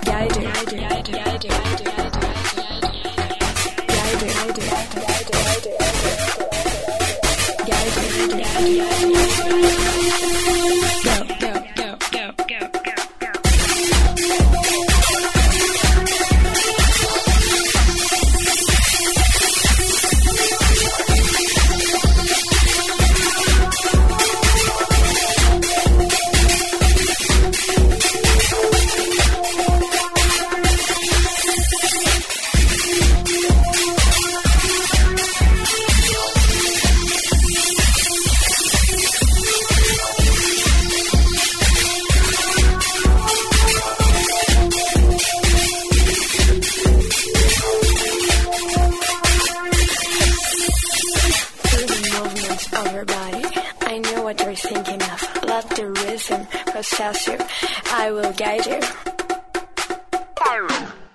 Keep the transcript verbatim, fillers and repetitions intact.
guide you, guide you, guide you, guide you, guide you, guide you, guide you, guide you, guide you, guide you, guide you, go, go, go, go, go, go, go. What you're thinking of, let the rhythm possess you. I will guide you.